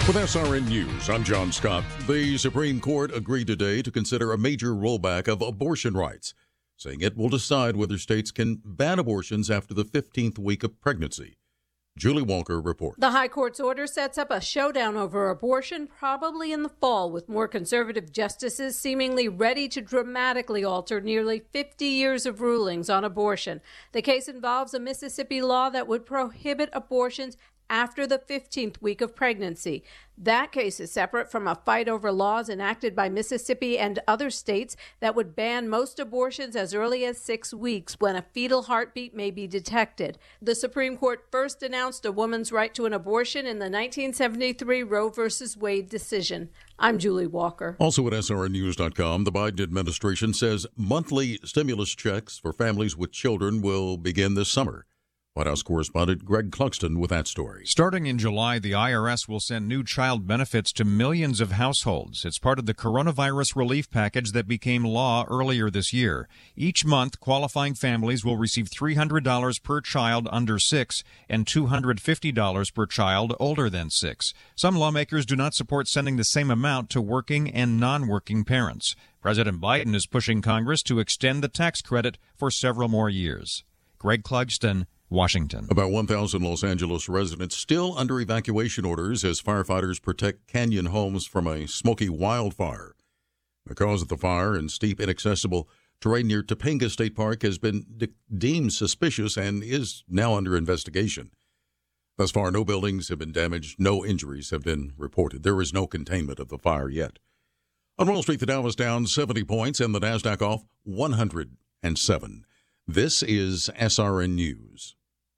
With SRN News, I'm John Scott. The Supreme Court agreed today to consider a major rollback of abortion rights, saying it will decide whether states can ban abortions after the 15th week of pregnancy. Julie Walker reports. The High Court's order sets up a showdown over abortion probably in the fall, with more conservative justices seemingly ready to dramatically alter nearly 50 years of rulings on abortion. The case involves a Mississippi law that would prohibit abortions after the 15th week of pregnancy. That case is separate from a fight over laws enacted by Mississippi and other states that would ban most abortions as early as 6 weeks when a fetal heartbeat may be detected. The Supreme Court first announced a woman's right to an abortion in the 1973 Roe v. Wade decision. I'm Julie Walker. Also at SRNnews.com, the Biden administration says monthly stimulus checks for families with children will begin this summer. White House correspondent Greg Clugston with that story. Starting in July, the IRS will send new child benefits to millions of households. It's part of the coronavirus relief package that became law earlier this year. Each month, qualifying families will receive $300 per child under 6 and $250 per child older than 6. Some lawmakers do not support sending the same amount to working and non-working parents. President Biden is pushing Congress to extend the tax credit for several more years. Greg Clugston, Washington. About 1,000 Los Angeles residents still under evacuation orders as firefighters protect Canyon homes from a smoky wildfire. The cause of the fire and steep, inaccessible terrain near Topanga State Park has been deemed suspicious and is now under investigation. Thus far, no buildings have been damaged, no injuries have been reported. There is no containment of the fire yet. On Wall Street, the Dow was down 70 points and the Nasdaq off 107. This is SRN News.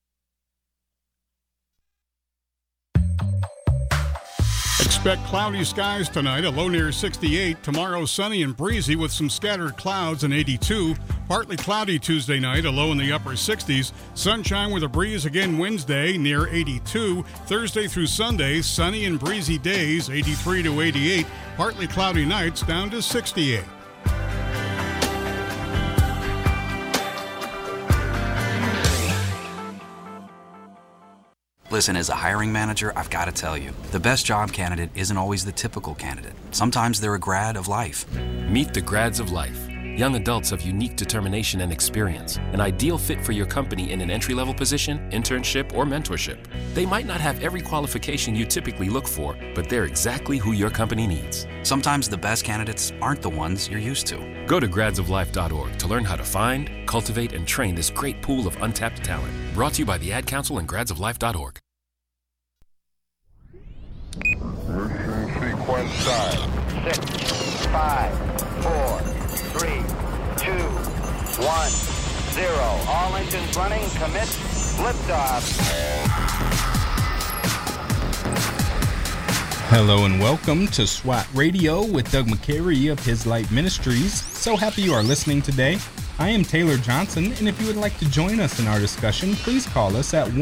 Expect cloudy skies tonight, a low near 68. Tomorrow, sunny and breezy with some scattered clouds and 82. Partly cloudy Tuesday night, a low in the upper 60s. Sunshine with a breeze again Wednesday, near 82. Thursday through Sunday, sunny and breezy days, 83 to 88. Partly cloudy nights, down to 68. Listen, as a hiring manager, I've got to tell you, the best job candidate isn't always the typical candidate. Sometimes they're a grad of life. Meet the grads of life. Young adults of unique determination and experience. An ideal fit for your company in an entry-level position, internship, or mentorship. They might not have every qualification you typically look for, but they're exactly who your company needs. Sometimes the best candidates aren't the ones you're used to. Go to gradsoflife.org to learn how to find, cultivate, and train this great pool of untapped talent. Brought to you by the Ad Council and gradsoflife.org. Sequence start. 6, 5, 4, 3, 2, 1, 0. All engines running. Commit. Liftoff. Hello and welcome to SWAT Radio with Doug McCary of His Light Ministries. So happy you are listening today. I am Taylor Johnson, and if you would like to join us in our discussion, please call us at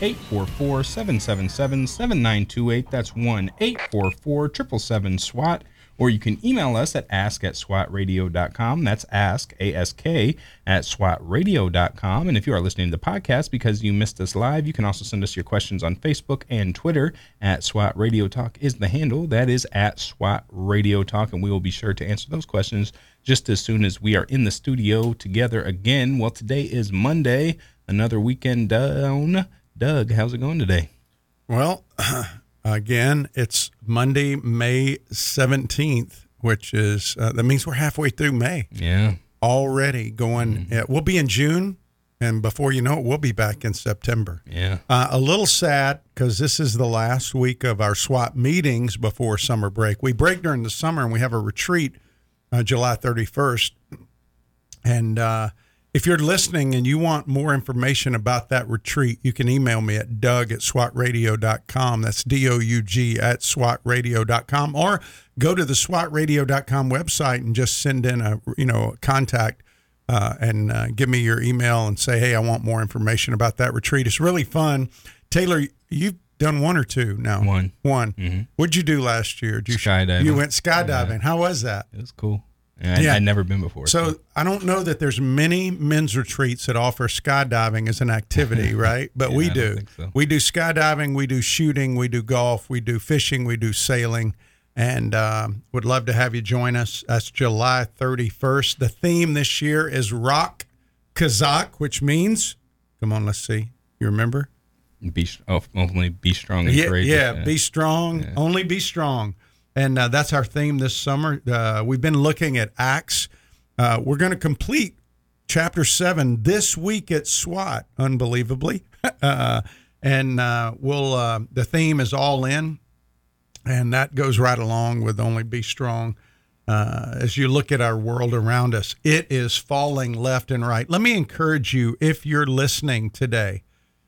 1-844-777-7928. That's 1-844-777-SWAT. Or you can email us at ask@swatradio.com. That's ask, A-S-K, at swatradio.com. And if you are listening to the podcast because you missed us live, you can also send us your questions on Facebook and Twitter. At SWAT Radio Talk is the handle. That is at SWAT Radio Talk, and we will be sure to answer those questions just as soon as we are in the studio together again. Well, today is Monday, another weekend down. Doug, how's it going today? Well, again, it's Monday, May 17th, which is, that means we're halfway through May. Yeah. Already going, we'll be in June, and before you know it, we'll be back in September. Yeah. A little sad because this is the last week of our SWAT meetings before summer break. We break during the summer, and we have a retreat July 31st. And if you're listening and you want more information about that retreat, you can email me at doug@swatradio.com. That's DOUG at swatradio.com, or go to the swatradio.com website and just send in a contact and give me your email and say, hey, I want more information about that retreat. It's really fun. Taylor, you've done one or two now? One. Mm-hmm. What'd you do last year? Skydiving. You went skydiving. Yeah. How was that? It was cool. And I'd never been before. So I don't know that there's many men's retreats that offer skydiving as an activity, right? But we I do. don't think so. We do skydiving, we do shooting, we do golf, we do fishing, we do sailing, and would love to have you join us. That's July 31st. The theme this year is Rock Kazakh, which means, come on, let's see. You remember? Only be strong and courageous. Yeah, be strong. Yeah. Only be strong. And that's our theme this summer. We've been looking at Acts. We're going to complete chapter 7 this week at SWAT, unbelievably. And the theme is all in. And that goes right along with only be strong. As you look at our world around us, it is falling left and right. Let me encourage you, if you're listening today,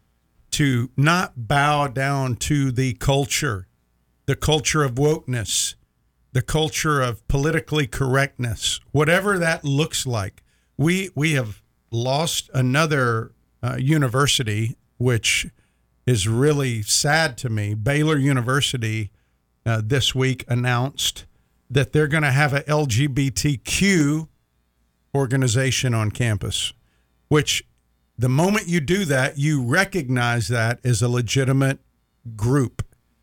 to not bow down to the culture of wokeness, the culture of politically correctness, whatever that looks like. We have lost another university, which is really sad to me. Baylor University this week announced that they're going to have a LGBTQ organization on campus, which the moment you do that, you recognize that as a legitimate group.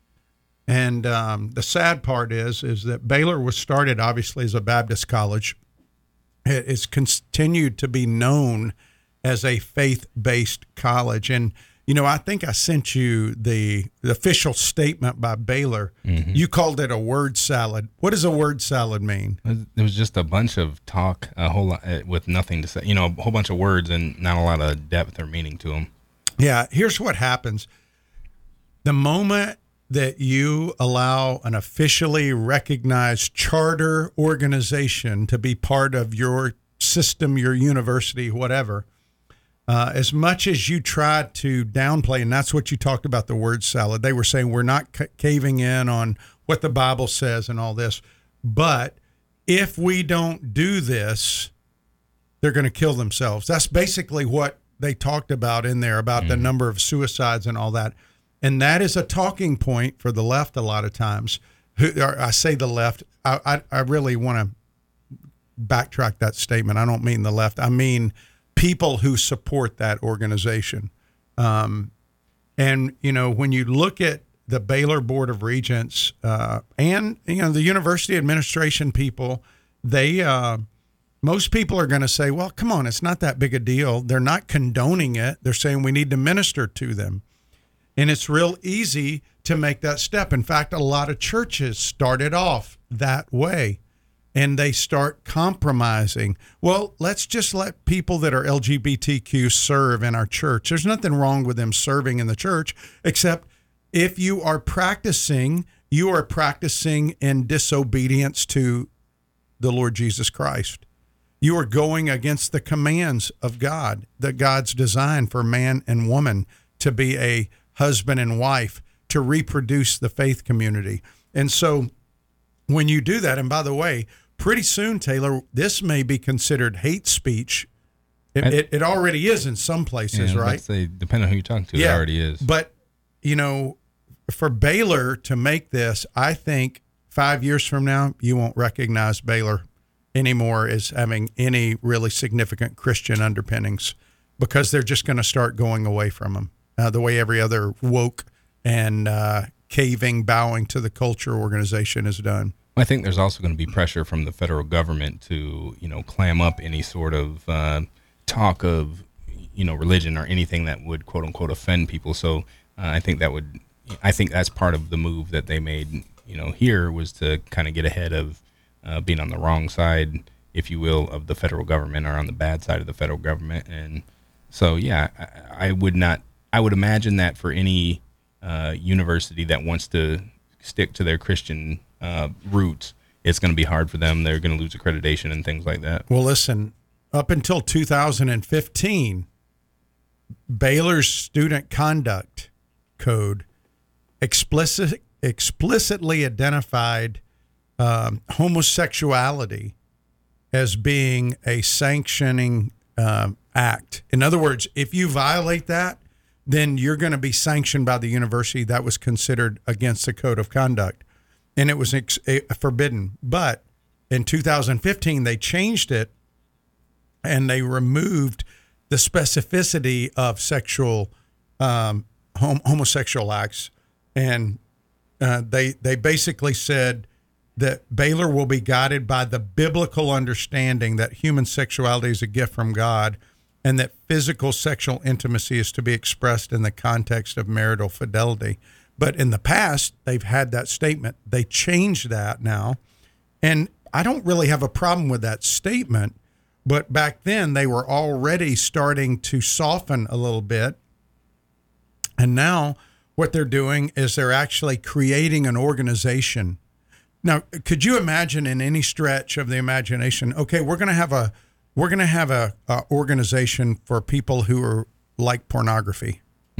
And the sad part is that Baylor was started obviously as a Baptist college. It's continued to be known as a faith-based college. And, you know, I think I sent you the official statement by Baylor. Mm-hmm. You called it a word salad. What does a word salad mean? It was just a bunch of talk, a whole lot with nothing to say. You know, a whole bunch of words and not a lot of depth or meaning to them. Yeah, here's what happens. The moment that you allow an officially recognized charter organization to be part of your system, your university, whatever, as much as you try to downplay, and that's what you talked about, the word salad, they were saying we're not caving in on what the Bible says and all this, but if we don't do this, they're going to kill themselves. That's basically what they talked about in there, about the number of suicides and all that. And that is a talking point for the left a lot of times. I say the left. I really want to backtrack that statement. I don't mean the left. I mean people who support that organization. And, you know, when you look at the Baylor Board of Regents and, you know, the university administration people, most people are going to say, well, come on, it's not that big a deal. They're not condoning it. They're saying we need to minister to them. And it's real easy to make that step. In fact, a lot of churches started off that way, and they start compromising. Well, let's just let people that are LGBTQ serve in our church. There's nothing wrong with them serving in the church, except if you are practicing in disobedience to the Lord Jesus Christ. You are going against the commands of God, that God's design for man and woman to be a husband and wife, to reproduce the faith community. And so when you do that, and by the way, pretty soon, Taylor, this may be considered hate speech. It already is in some places, right? Say, depending on who you talk to, it already is. But, you know, for Baylor to make this, I think 5 years from now, you won't recognize Baylor anymore as having any really significant Christian underpinnings, because they're just going to start going away from them. The way every other woke and bowing to the culture organization is done. I think there's also going to be pressure from the federal government to, you know, clam up any sort of talk of, you know, religion or anything that would quote unquote offend people. So I think that's part of the move that they made, you know, here, was to kind of get ahead of being on the wrong side, if you will, of the federal government, or on the bad side of the federal government. And so, yeah, I would imagine that for any university that wants to stick to their Christian roots, it's going to be hard for them. They're going to lose accreditation and things like that. Well, listen, up until 2015, Baylor's student conduct code explicitly identified homosexuality as being a sanctioning act. In other words, if you violate that, then you're going to be sanctioned by the university. That was considered against the code of conduct, and it was forbidden. But in 2015, they changed it and they removed the specificity of sexual homosexual acts. And they basically said that Baylor will be guided by the biblical understanding that human sexuality is a gift from God, and that physical sexual intimacy is to be expressed in the context of marital fidelity. But in the past, they've had that statement. They changed that now. And I don't really have a problem with that statement, but back then they were already starting to soften a little bit. And now what they're doing is they're actually creating an organization. Now, could you imagine in any stretch of the imagination, okay, we're going to have a organization for people who are like pornography.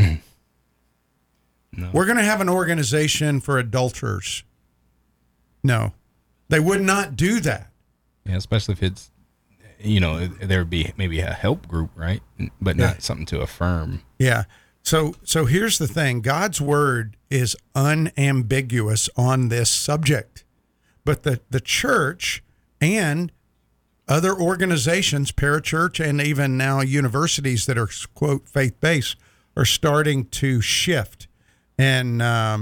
No. We're going to have an organization for adulterers. No, they would not do that. Yeah, especially if it's, there would be maybe a help group, right? But not something to affirm. Yeah. So here's the thing. God's word is unambiguous on this subject. But the church and other organizations, parachurch, and even now universities that are, quote, faith-based, are starting to shift. And,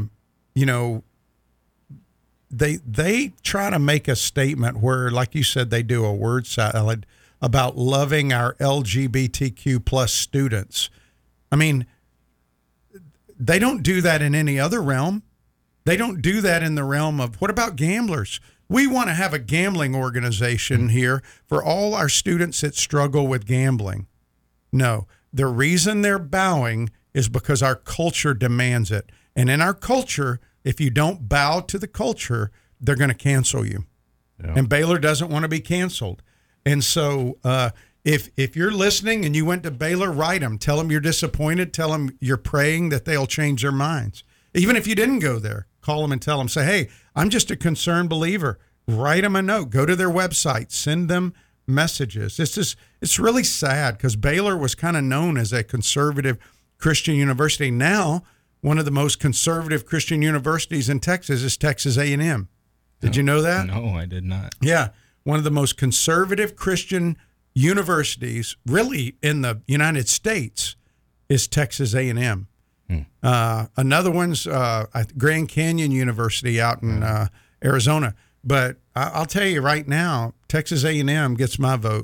they try to make a statement where, like you said, they do a word salad about loving our LGBTQ plus students. I mean, they don't do that in any other realm. They don't do that in the realm of, what about gamblers? We want to have a gambling organization here for all our students that struggle with gambling. No, the reason they're bowing is because our culture demands it. And in our culture, if you don't bow to the culture, they're going to cancel you. Yeah. And Baylor doesn't want to be canceled. And so if you're listening and you went to Baylor, write them. Tell them you're disappointed. Tell them you're praying that they'll change their minds. Even if you didn't go there, call them and tell them, say, hey, I'm just a concerned believer. Write them a note. Go to their website. Send them messages. It's really sad because Baylor was kind of known as a conservative Christian university. Now, one of the most conservative Christian universities in Texas is Texas A&M. Did you know that? No, I did not. Yeah. One of the most conservative Christian universities really in the United States is Texas A&M. Another one's Grand Canyon University out in Arizona. But I'll tell you right now, Texas A&M gets my vote.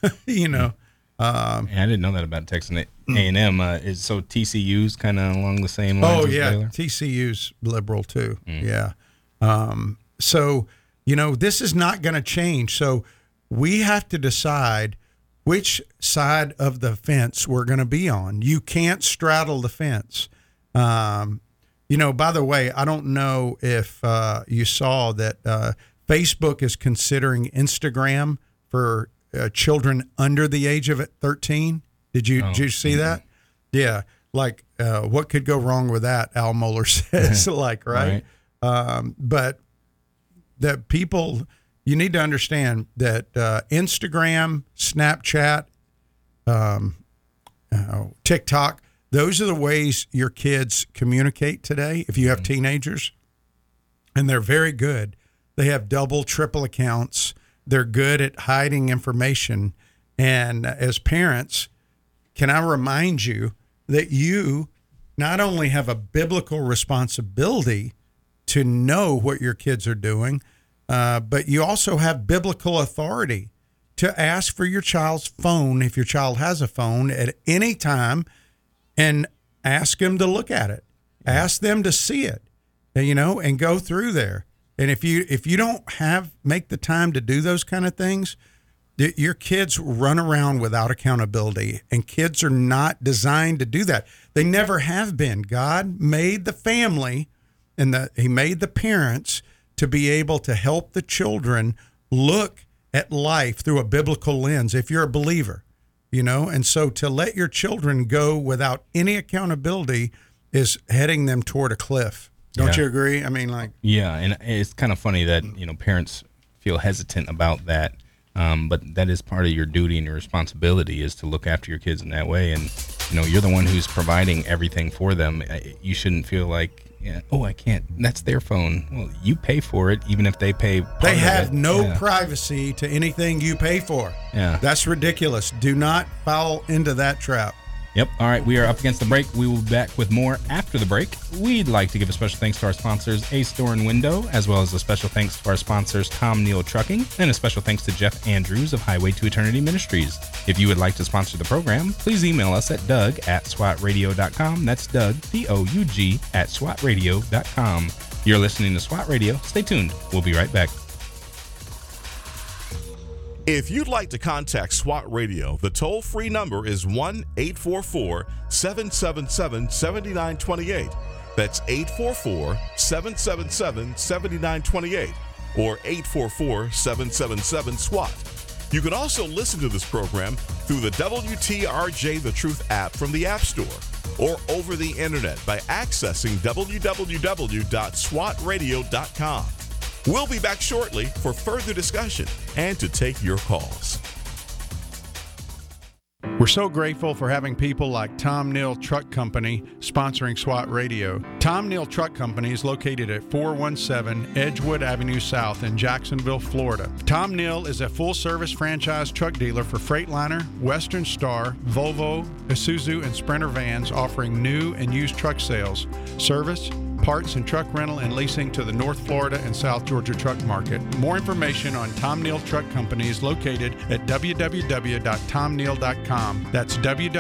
I didn't know that about Texas A&M. So TCU's kind of along the same lines. Oh, yeah. Baylor? TCU's liberal, too. Yeah. So, this is not going to change. So we have to decide which side of the fence we're going to be on. You can't straddle the fence. By the way, I don't know if you saw that Facebook is considering Instagram for children under the age of 13. Did you see that? Yeah. Like, what could go wrong with that? Al Mohler says, right? But that people, you need to understand that Instagram, Snapchat, TikTok, those are the ways your kids communicate today. If you have teenagers, and they're very good, they have double, triple accounts. They're good at hiding information. And as parents, can I remind you that you not only have a biblical responsibility to know what your kids are doing, but you also have biblical authority to ask for your child's phone, if your child has a phone, at any time, and ask them to look at it. Ask them to see it, and go through there. And if you don't make the time to do those kind of things, your kids run around without accountability, and kids are not designed to do that. They never have been. God made the family and he made the parents to be able to help the children look at life through a biblical lens if you're a believer, and so to let your children go without any accountability is heading them toward a cliff. Don't you agree? I mean, yeah, and it's kind of funny that parents feel hesitant about that, but that is part of your duty and your responsibility is to look after your kids in that way. And you're the one who's providing everything for them. You shouldn't feel like Yeah. Oh, I can't. That's their phone. Well, you pay for it, even if they pay. They have no privacy to anything you pay for. Yeah. That's ridiculous. Do not fall into that trap. Yep. All right. We are up against the break. We will be back with more after the break. We'd like to give a special thanks to our sponsors, Ace Door and Window, as well as a special thanks to our sponsors, Tom Neal Trucking, and a special thanks to Jeff Andrews of Highway to Eternity Ministries. If you would like to sponsor the program, please email us at doug@swatradio.com. That's Doug, DOUG, @swatradio.com. You're listening to SWAT Radio. Stay tuned. We'll be right back. If you'd like to contact SWAT Radio, the toll-free number is 1-844-777-7928. That's 844-777-7928 or 844-777-SWAT. You can also listen to this program through the WTRJ The Truth app from the App Store or over the internet by accessing www.swatradio.com. We'll be back shortly for further discussion and to take your calls. We're so grateful for having people like Tom Neal Truck Company sponsoring SWAT Radio. Tom Neal Truck Company is located at 417 Edgewood Avenue South in Jacksonville, Florida. Tom Neal is a full-service franchise truck dealer for Freightliner, Western Star, Volvo, Isuzu, and Sprinter vans, offering new and used truck sales, service, parts and truck rental and leasing to the North Florida and South Georgia truck market. More information on Tom Neal Truck Company is located at www.tomneal.com. That's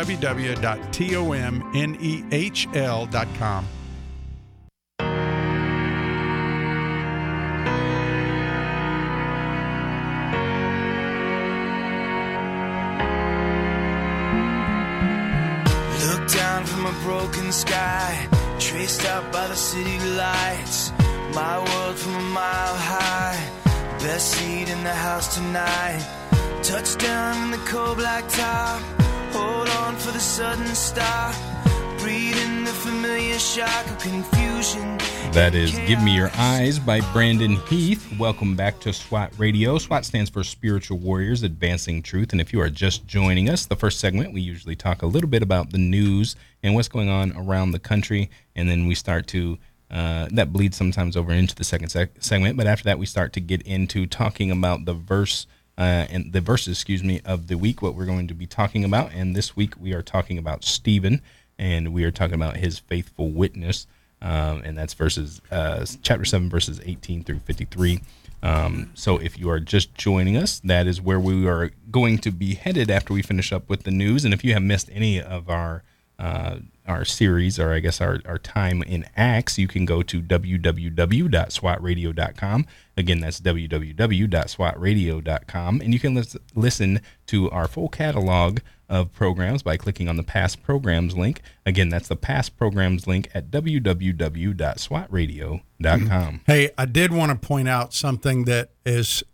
www.tomnehl.com. Look down from a broken sky, traced out by the city lights. My world from a mile high, best seat in the house tonight. Touchdown in the cold black top, hold on for the sudden stop. Breathing the familiar shock of confusion. That is Give Me Your Eyes by Brandon Heath. Welcome back to SWAT Radio. SWAT stands for Spiritual Warriors Advancing Truth. And if you are just joining us, the first segment, we usually talk a little bit about the news and what's going on around the country. And then we start to, that bleeds sometimes over into the second segment. But after that, we start to get into talking about the verses, of the week, what we're going to be talking about. And this week we are talking about Stephen, and we are talking about his faithful witness. And that's chapter 7, verses 18 through 53. So if you are just joining us, that is where we are going to be headed after we finish up with the news. And if you have missed any of our series, or I guess our time in Acts, you can go to www.swatradio.com. Again, that's www.swatradio.com. And you can listen to our full catalog of programs by clicking on the past programs link. Again, that's the past programs link at www.swatradio.com. Hey, I did want to point out something that is,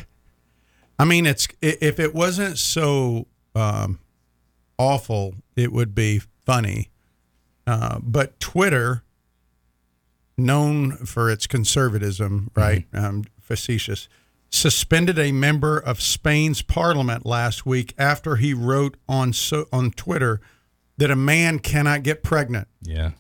I mean, if it wasn't so awful, it would be funny. But Twitter, known for its conservatism, right? Facetious, suspended a member of Spain's parliament last week after he wrote on Twitter that a man cannot get pregnant. Yeah.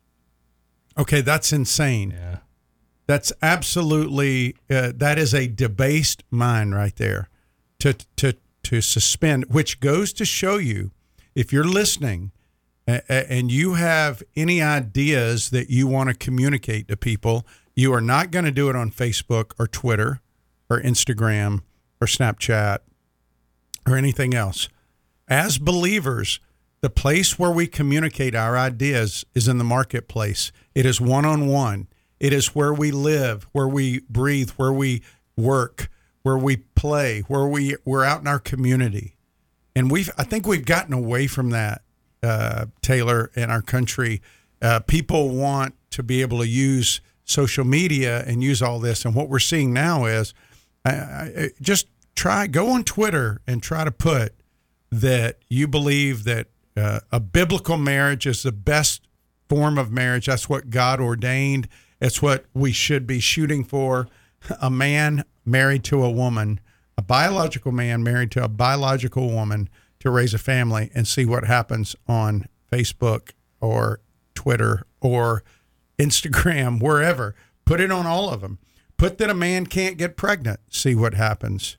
Okay, that's insane. Yeah. That's absolutely that is a debased mind right there. To suspend, which goes to show you, if you're listening and you have any ideas that you want to communicate to people, you are not going to do it on Facebook or Twitter or Instagram or Snapchat or anything else. As believers, the place where we communicate our ideas is in the marketplace. It is one-on-one. It is where we live, where we breathe, where we work, where we play, where we're out in our community. And I think we've gotten away from that, Taylor, in our country. People want to be able to use social media and use all this. And what we're seeing now is just go on Twitter and try to put that you believe that a biblical marriage is the best form of marriage. That's what God ordained. It's what we should be shooting for. A man married to a woman, a biological man married to a biological woman to raise a family, and see what happens on Facebook or Twitter or Instagram, wherever. Put it on all of them. Put that a man can't get pregnant. See what happens.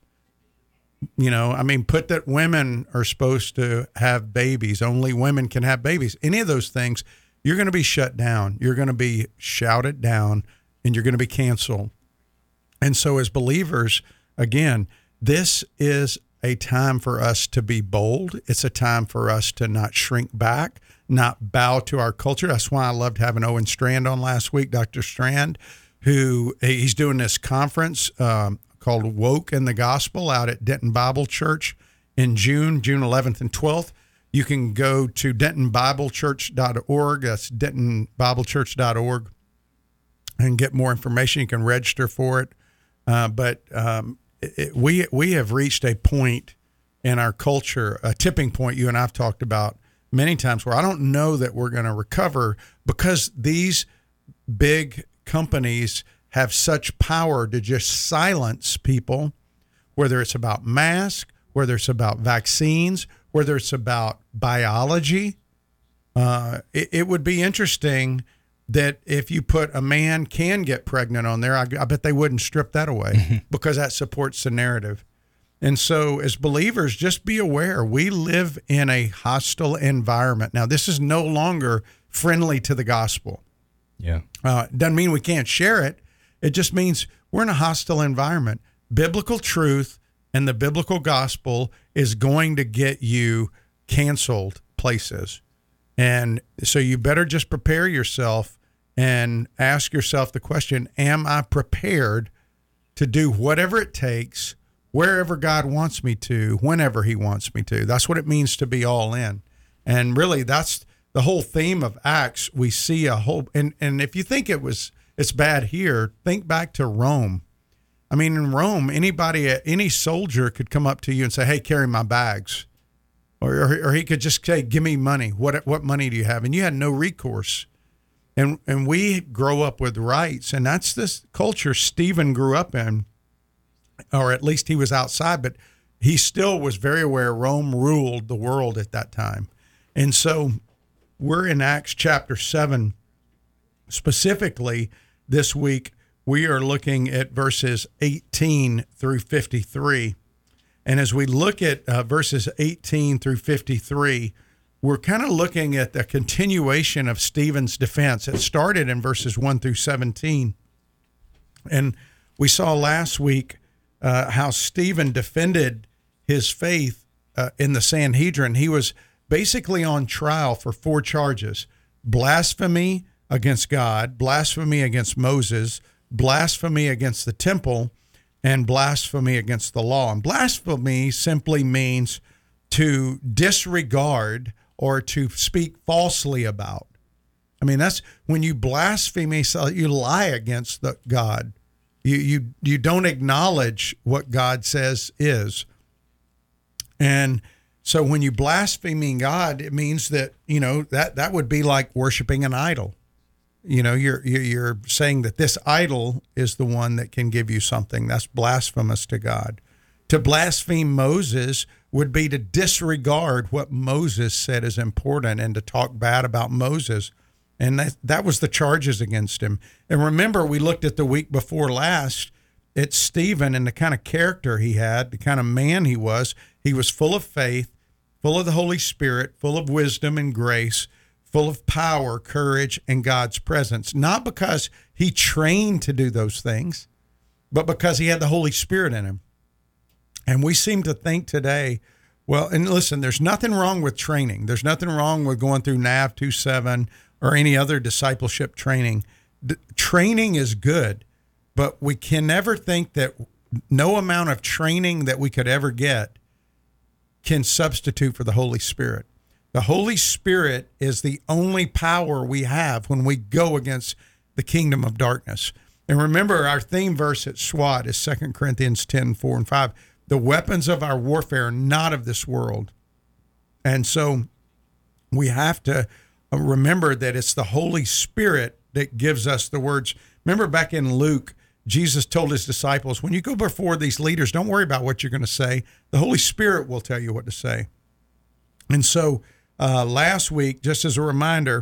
Put that women are supposed to have babies. Only women can have babies. Any of those things, you're going to be shut down. You're going to be shouted down, and you're going to be canceled. And so as believers, again, this is a time for us to be bold. It's a time for us to not shrink back, not bow to our culture. That's why I loved having Owen Strand on last week, Dr. Strand, who he's doing this conference called Woke in the Gospel out at Denton Bible Church in June 11th and 12th. You can go to dentonbiblechurch.org. That's dentonbiblechurch.org and get more information. You can register for it. We have reached a point in our culture, a tipping point you and I've talked about many times, where I don't know that we're going to recover because these big companies have such power to just silence people, whether it's about masks, whether it's about vaccines, whether it's about biology. It would be interesting that if you put a man can get pregnant on there, I bet they wouldn't strip that away because that supports the narrative. And so as believers, just be aware, we live in a hostile environment. Now, this is no longer friendly to the gospel. Yeah. Doesn't mean we can't share it. It just means we're in a hostile environment. Biblical truth and the biblical gospel is going to get you canceled places. And so you better just prepare yourself and ask yourself the question, am I prepared to do whatever it takes, wherever God wants me to, whenever he wants me to? That's what it means to be all in. And really, that's the whole theme of Acts. We see a whole, and if you think it's bad here, think back to Rome. I mean, in Rome, any soldier could come up to you and say, hey, carry my bags. Or he could just say, give me money. What money do you have? And you had no recourse. And we grow up with rights, and that's this culture Stephen grew up in, or at least he was outside, but he still was very aware Rome ruled the world at that time. And so we're in Acts chapter 7. Specifically, this week, we are looking at verses 18 through 53. And as we look at verses 18 through 53, we're kind of looking at the continuation of Stephen's defense. It started in verses 1 through 17. And we saw last week how Stephen defended his faith in the Sanhedrin. He was basically on trial for 4 charges: blasphemy against God, blasphemy against Moses, blasphemy against the temple, and blasphemy against the law. And blasphemy simply means to disregard or to speak falsely about. I mean, that's when you blaspheme, so you lie against God. You don't acknowledge what God says is. And so when you blaspheme God, it means that, that would be like worshiping an idol. You're saying that this idol is the one that can give you something. That's blasphemous to God. To blaspheme Moses would be to disregard what Moses said is important and to talk bad about Moses. And that was the charges against him. And remember, we looked at the week before last at Stephen and the kind of character he had, the kind of man he was. He was full of faith, full of the Holy Spirit, full of wisdom and grace, full of power, courage, and God's presence. Not because he trained to do those things, but because he had the Holy Spirit in him. And we seem to think today, well, and listen, there's nothing wrong with training. There's nothing wrong with going through NAV 2.7 or any other discipleship training. Training is good, but we can never think that no amount of training that we could ever get can substitute for the Holy Spirit. The Holy Spirit is the only power we have when we go against the kingdom of darkness. And remember, our theme verse at SWAT is 2 Corinthians 10, 4 and 5. The weapons of our warfare are not of this world. And so we have to remember that it's the Holy Spirit that gives us the words. Remember back in Luke, Jesus told his disciples, when you go before these leaders, don't worry about what you're going to say. The Holy Spirit will tell you what to say. And so last week, just as a reminder,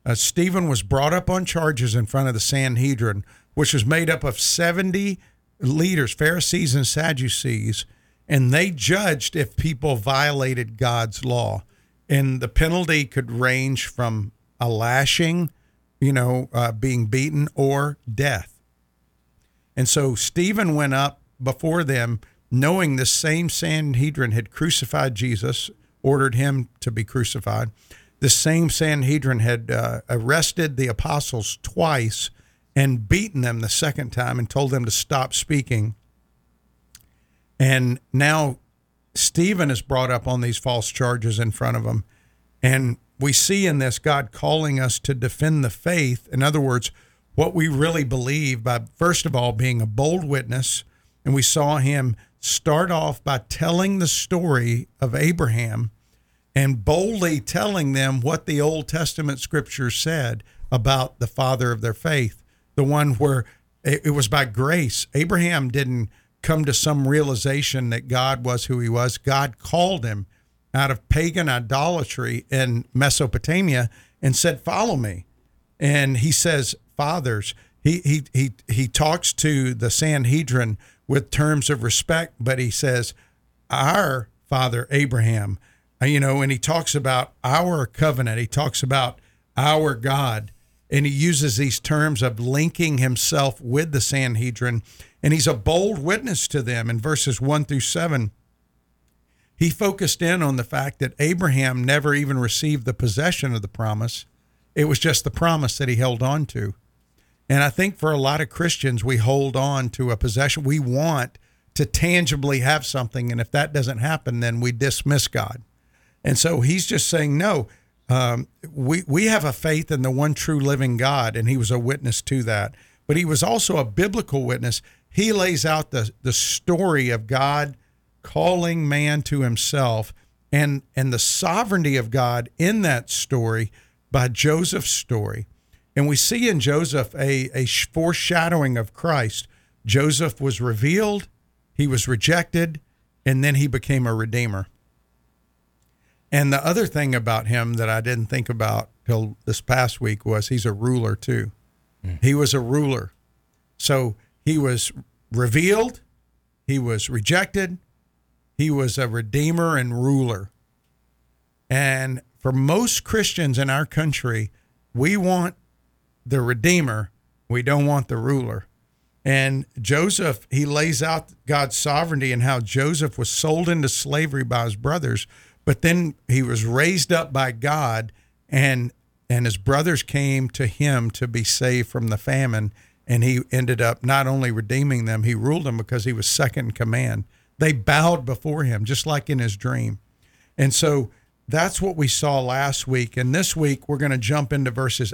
Stephen was brought up on charges in front of the Sanhedrin, which was made up of 70 leaders, Pharisees and Sadducees, and they judged if people violated God's law. And the penalty could range from a lashing, being beaten, or death. And so Stephen went up before them, knowing the same Sanhedrin had crucified Jesus, ordered him to be crucified. The same Sanhedrin had arrested the apostles twice and beaten them the second time and told them to stop speaking. And now Stephen is brought up on these false charges in front of them. And we see in this God calling us to defend the faith. In other words, what we really believe by, first of all, being a bold witness. And we saw him start off by telling the story of Abraham and boldly telling them what the Old Testament scripture said about the father of their faith, the one where it was by grace. Abraham didn't come to some realization that God was who he was. God called him out of pagan idolatry in Mesopotamia and said, "Follow me." And he says, "Fathers." He talks to the Sanhedrin with terms of respect, but he says, "Our father Abraham," and he talks about our covenant. He talks about our God, and he uses these terms of linking himself with the Sanhedrin, and he's a bold witness to them. In verses 1-7, he focused in on the fact that Abraham never even received the possession of the promise. It was just the promise that he held on to. And I think for a lot of Christians, we hold on to a possession. We want to tangibly have something, and if that doesn't happen, then we dismiss God. And so he's just saying, no, we have a faith in the one true living God, and he was a witness to that. But he was also a biblical witness. He lays out the story of God calling man to himself and the sovereignty of God in that story by Joseph's story. And we see in Joseph a foreshadowing of Christ. Joseph was revealed, he was rejected, and then he became a redeemer. And the other thing about him that I didn't think about till this past week was he's a ruler too. He was a ruler. So he was revealed, he was rejected, he was a redeemer and ruler. And for most Christians in our country, we want the redeemer, we don't want the ruler. And Joseph, he lays out God's sovereignty and how Joseph was sold into slavery by his brothers, but then he was raised up by God, and his brothers came to him to be saved from the famine, and he ended up not only redeeming them, he ruled them because he was second in command. They bowed before him, just like in his dream. And so that's what we saw last week. And this week, we're going to jump into verses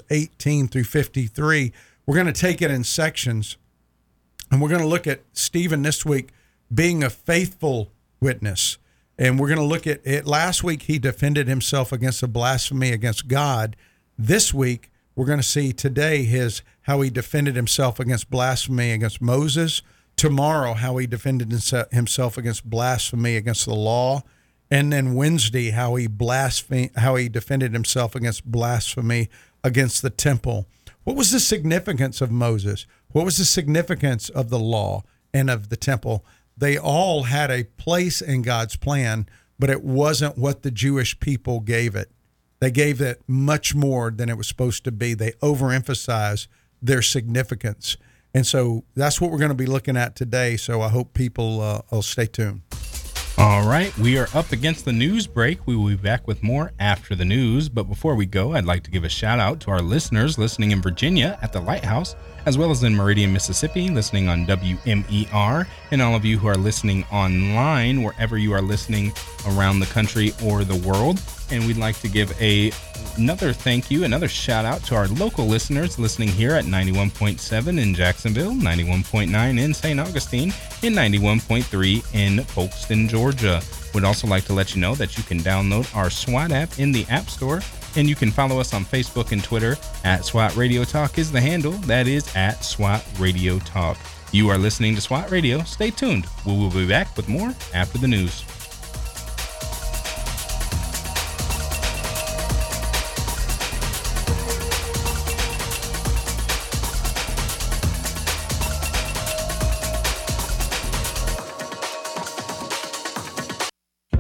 18-53. We're going to take it in sections. And we're going to look at Stephen this week being a faithful witness. And we're going to look at it. Last week, he defended himself against a blasphemy against God. This week, we're going to see today how he defended himself against blasphemy against Moses. Tomorrow, how he defended himself against blasphemy against the law. And then Wednesday, how he defended himself against blasphemy against the temple. What was the significance of Moses? What was the significance of the law and of the temple? They all had a place in God's plan, but it wasn't what the Jewish people gave it. They gave it much more than it was supposed to be. They overemphasized their significance. And so that's what we're going to be looking at today. So I hope people will stay tuned. All right, we are up against the news break. We will be back with more after the news. But before we go, I'd like to give a shout out to our listeners listening in Virginia at the Lighthouse, as well as in Meridian, Mississippi, listening on WMER, and all of you who are listening online, wherever you are listening around the country or the world. And we'd like to give another thank you, another shout out to our local listeners listening here at 91.7 in Jacksonville, 91.9 in St. Augustine, and 91.3 in Folkestone, Georgia. We'd also like to let you know that you can download our SWAT app in the App Store, and you can follow us on Facebook and Twitter at SWAT Radio Talk is the handle. That is at SWAT Radio Talk. You are listening to SWAT Radio. Stay tuned. We will be back with more after the news.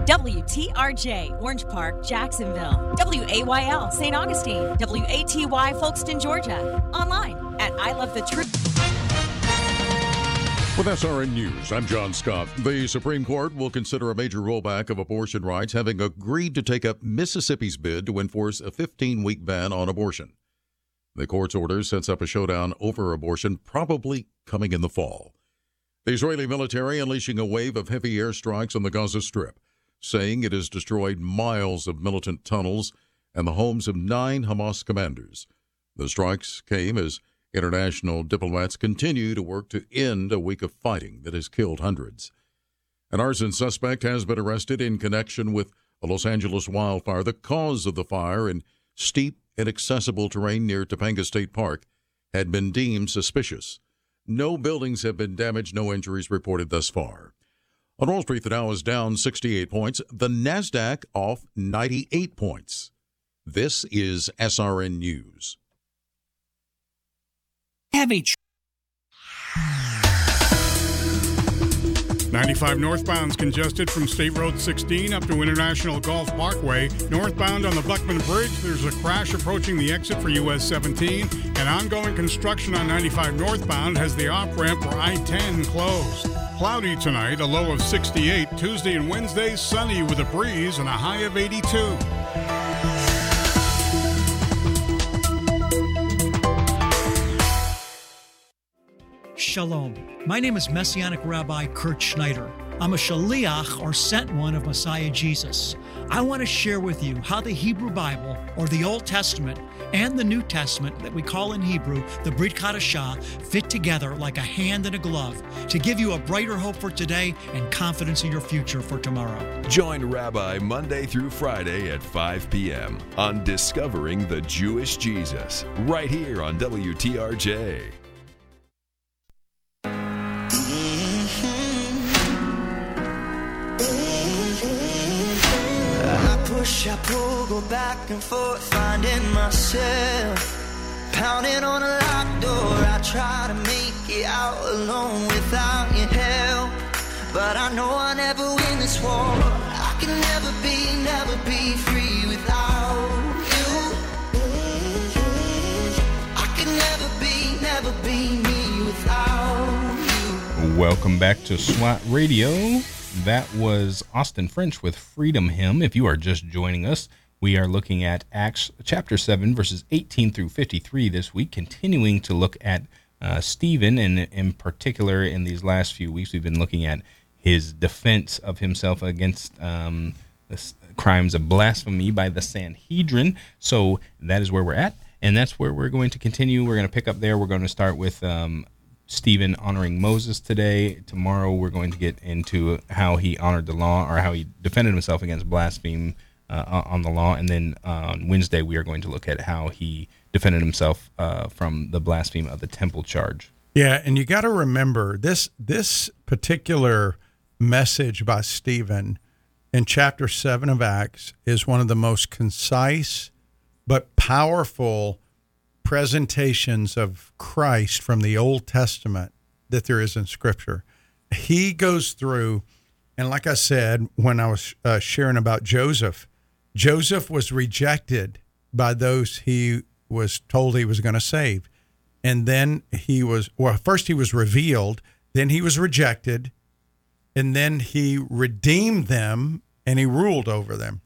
WTRJ, Orange Park, Jacksonville. WAYL, St. Augustine. WATY, Folkston, Georgia. Online at ilovethetruth. With SRN News, I'm John Scott. The Supreme Court will consider a major rollback of abortion rights, having agreed to take up Mississippi's bid to enforce a 15-week ban on abortion. The court's order sets up a showdown over abortion, probably coming in the fall. The Israeli military unleashing a wave of heavy airstrikes on the Gaza Strip, saying it has destroyed miles of militant tunnels and the homes of 9 Hamas commanders. The strikes came as international diplomats continue to work to end a week of fighting that has killed hundreds. An arson suspect has been arrested in connection with a Los Angeles wildfire. The cause of the fire in steep, inaccessible terrain near Topanga State Park had been deemed suspicious. No buildings have been damaged, no injuries reported thus far. On Wall Street, the Dow is down 68 points. The NASDAQ off 98 points. This is SRN News. 95 northbound's congested from State Road 16 up to International Golf Parkway. Northbound on the Buckman Bridge, there's a crash approaching the exit for US 17. And ongoing construction on 95 northbound has the off-ramp for I-10 closed. Cloudy tonight, a low of 68. Tuesday and Wednesday, sunny with a breeze and a high of 82. Shalom. My name is Messianic Rabbi Kurt Schneider. I'm a shaliach, or sent one, of Messiah Jesus. I want to share with you how the Hebrew Bible, or the Old Testament, and the New Testament that we call in Hebrew the Brit Chadashah, fit together like a hand and a glove to give you a brighter hope for today and confidence in your future for tomorrow. Join Rabbi Monday through Friday at 5 p.m. on Discovering the Jewish Jesus, right here on WTRJ. I pull, go back and forth, finding myself pounding on a locked door. I try to make it out alone without your help, but I know I'll never win this war. I can never be free without you. I can never be me without you. Welcome back to SWAT Radio. That was Austin French with Freedom Hymn. If you are just joining us, we are looking at Acts chapter 7, verses 18 through 53 this week, continuing to look at Stephen, and in particular in these last few weeks, we've been looking at his defense of himself against the crimes of blasphemy by the Sanhedrin. So that is where we're at, and that's where we're going to continue. We're going to pick up there. We're going to start with Stephen honoring Moses today. Tomorrow we're going to get into how he honored the law, or how he defended himself against blasphemy on the law. And then on Wednesday we are going to look at how he defended himself from the blasphemy of the temple charge. Yeah, and you got to remember this particular message by Stephen in chapter 7 of Acts is one of the most concise but powerful presentations of Christ from the Old Testament that there is in Scripture. He goes through, and like I said, when I was sharing about Joseph was rejected by those he was told he was going to save. And then first he was revealed, then he was rejected, and then he redeemed them and he ruled over them.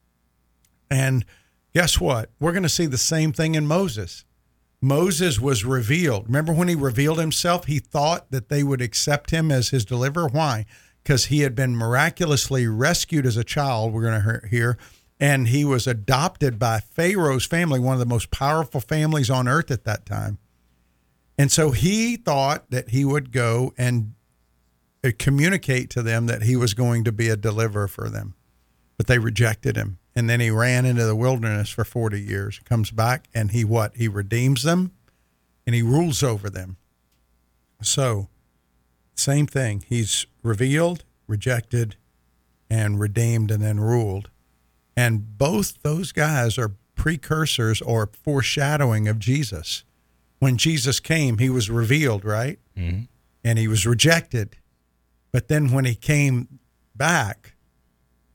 And guess what? We're going to see the same thing in Moses. Moses was revealed. Remember when he revealed himself, he thought that they would accept him as his deliverer. Why? Because he had been miraculously rescued as a child, we're going to hear, and he was adopted by Pharaoh's family, one of the most powerful families on earth at that time. And so he thought that he would go and communicate to them that he was going to be a deliverer for them. But they rejected him. And then he ran into the wilderness for 40 years, comes back, and he redeems them, and he rules over them. So, same thing. He's revealed, rejected, and redeemed, and then ruled. And both those guys are precursors or foreshadowing of Jesus. When Jesus came, he was revealed, right? 'And he was rejected. But then when he came back,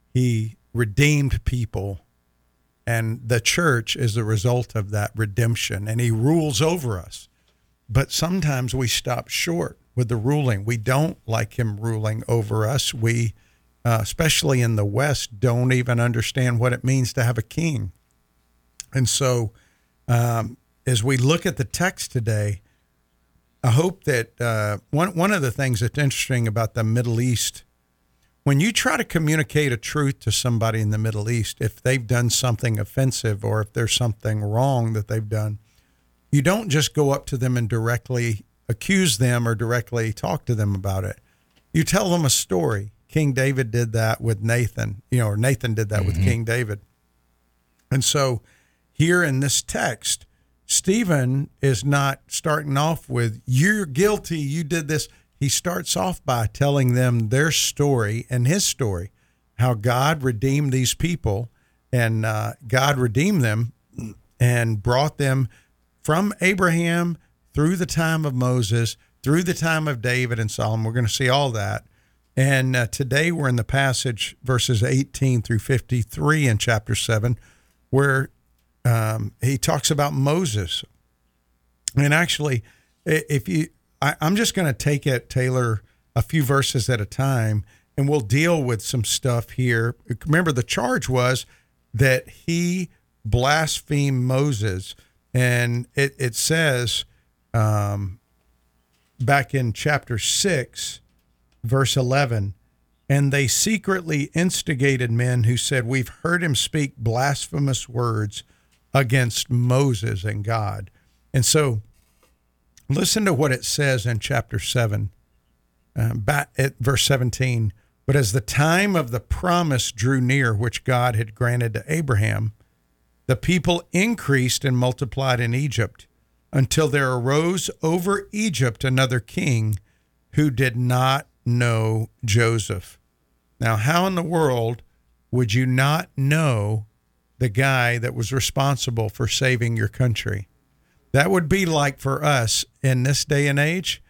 he redeemed people, and the church is the result of that redemption, and he rules over us. But sometimes we stop short with the ruling. We don't like him ruling over us. We, especially in the West, don't even understand what it means to have a king. And so as we look at the text today, I hope that one of the things that's interesting about the Middle East, when you try to communicate a truth to somebody in the Middle East, if they've done something offensive or if there's something wrong that they've done, you don't just go up to them and directly accuse them or directly talk to them about it. You tell them a story. King David did that with Nathan, or Nathan did that with King David. And so here in this text, Stephen is not starting off with, you're guilty, you did this. He starts off by telling them their story and his story, how God redeemed these people, and God redeemed them and brought them from Abraham through the time of Moses, through the time of David and Solomon. We're going to see all that. And today we're in the passage, verses 18 through 53 in chapter 7, where he talks about Moses. And actually, I'm just going to take it, Taylor, a few verses at a time, and we'll deal with some stuff here. Remember, the charge was that he blasphemed Moses. And it says back in chapter 6, verse 11, and they secretly instigated men who said, we've heard him speak blasphemous words against Moses and God. And so listen to what it says in chapter 7, back at verse 17. But as the time of the promise drew near, which God had granted to Abraham, the people increased and multiplied in Egypt until there arose over Egypt another king who did not know Joseph. Now, how in the world would you not know the guy that was responsible for saving your country? That would be like for us in this day and age,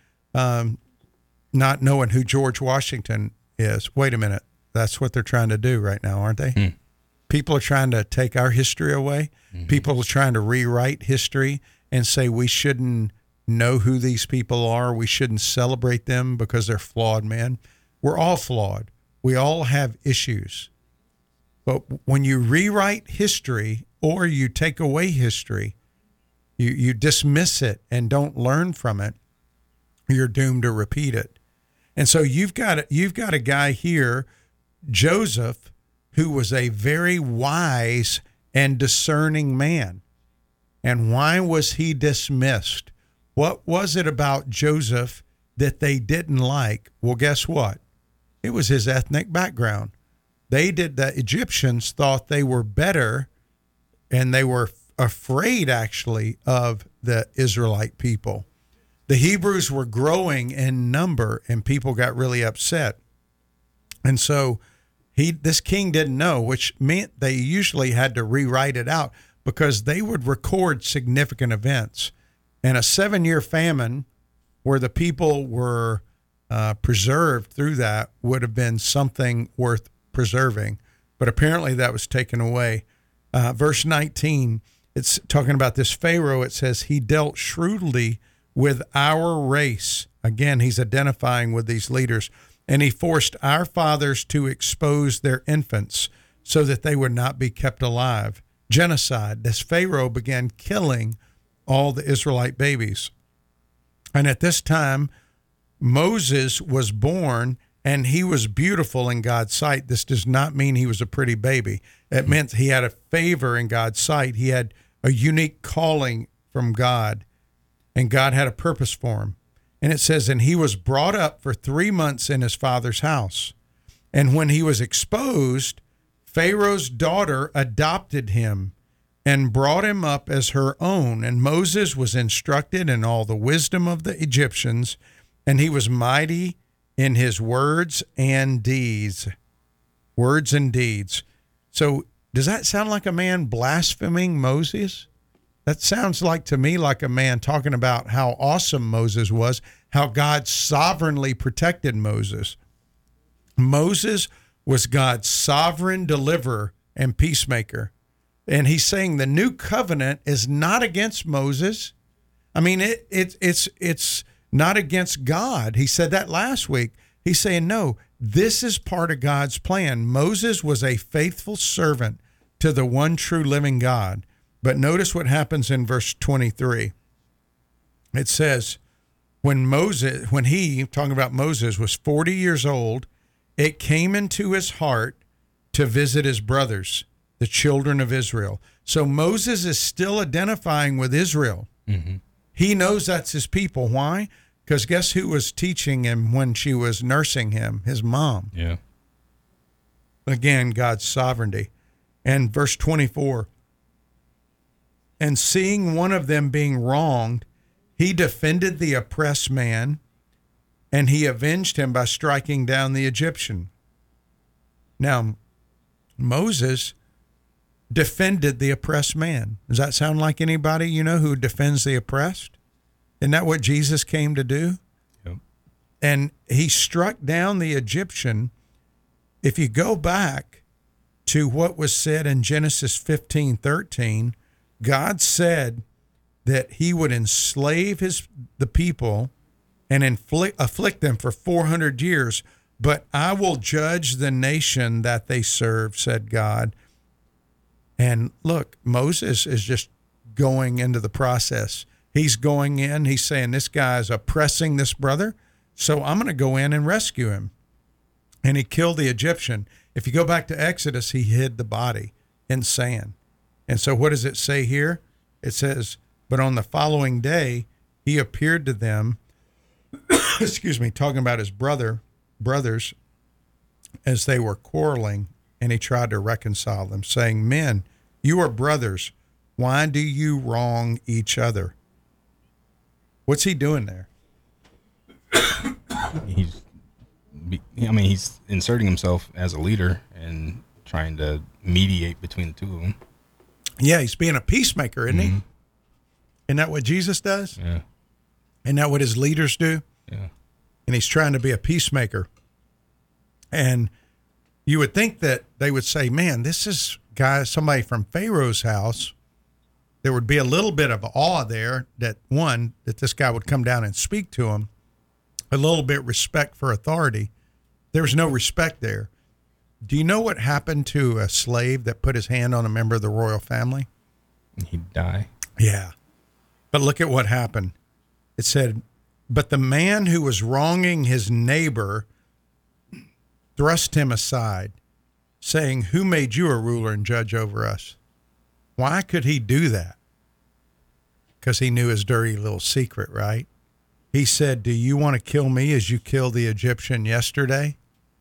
not knowing who George Washington is. Wait a minute. That's what they're trying to do right now, aren't they? People are trying to take our history away. People are trying to rewrite history and say we shouldn't know who these people are. We shouldn't celebrate them because they're flawed men. We're all flawed. We all have issues. But when you rewrite history or you take away history, you dismiss it and don't learn from it, you're doomed to repeat it. And so you've got a guy here, Joseph, who was a very wise and discerning man. And why was he dismissed? What was it about Joseph that they didn't like? Well, guess what? It was his ethnic background. The Egyptians thought they were better, and they were afraid, actually, of the Israelite people. The Hebrews were growing in number, and people got really upset. And so this king didn't know, which meant they usually had to rewrite it out because they would record significant events. And a 7-year famine where the people were preserved through that would have been something worth preserving. But apparently that was taken away. Verse 19, it's talking about this Pharaoh. It says, he dealt shrewdly with our race. Again, he's identifying with these leaders. And he forced our fathers to expose their infants so that they would not be kept alive. Genocide. This Pharaoh began killing all the Israelite babies. And at this time, Moses was born, and he was beautiful in God's sight. This does not mean he was a pretty baby. It meant he had a favor in God's sight. He had a unique calling from God, and God had a purpose for him. And it says, and he was brought up for 3 months in his father's house. And when he was exposed, Pharaoh's daughter adopted him and brought him up as her own. And Moses was instructed in all the wisdom of the Egyptians, and he was mighty in his words and deeds. Words and deeds. So does that sound like a man blaspheming Moses? That sounds like to me like a man talking about how awesome Moses was, how God sovereignly protected Moses. Moses was God's sovereign deliverer and peacemaker. And he's saying the new covenant is not against Moses. I mean, it's not against God. He said that last week. He's saying, no, this is part of God's plan. Moses was a faithful servant to the one true living God. But notice what happens in verse 23. It says, when he, talking about Moses, was 40 years old, it came into his heart to visit his brothers, the children of Israel. So Moses is still identifying with Israel. Mm-hmm. He knows that's his people. Why? Because guess who was teaching him when she was nursing him? His mom. Yeah. Again, God's sovereignty. And verse 24, and seeing one of them being wronged, he defended the oppressed man, and he avenged him by striking down the Egyptian. Now, Moses defended the oppressed man. Does that sound like anybody you know who defends the oppressed? Isn't that what Jesus came to do? Yep. And he struck down the Egyptian. If you go back to what was said in Genesis 15:13, God said that he would enslave the people and afflict them for 400 years, but I will judge the nation that they serve, said God. And look, Moses is just going into the process. He's going in, he's saying, this guy's oppressing this brother, so I'm going to go in and rescue him. And he killed the Egyptian. If you go back to Exodus, he hid the body in sand. And so what does it say here? It says, but on the following day, he appeared to them, excuse me, talking about his brothers, as they were quarreling, and he tried to reconcile them, saying, men, you are brothers. Why do you wrong each other? What's he doing there? He's inserting himself as a leader and trying to mediate between the two of them. Yeah, he's being a peacemaker, isn't he? Isn't that what Jesus does? Yeah. Isn't that what his leaders do? Yeah. And he's trying to be a peacemaker. And you would think that they would say, man, this is somebody from Pharaoh's house. There would be a little bit of awe there that this guy would come down and speak to him. A little bit respect for authority. There was no respect there. Do you know what happened to a slave that put his hand on a member of the royal family? He'd die. Yeah. But look at what happened. It said, but the man who was wronging his neighbor thrust him aside, saying, who made you a ruler and judge over us? Why could he do that? Because he knew his dirty little secret, right? He said, do you want to kill me as you killed the Egyptian yesterday?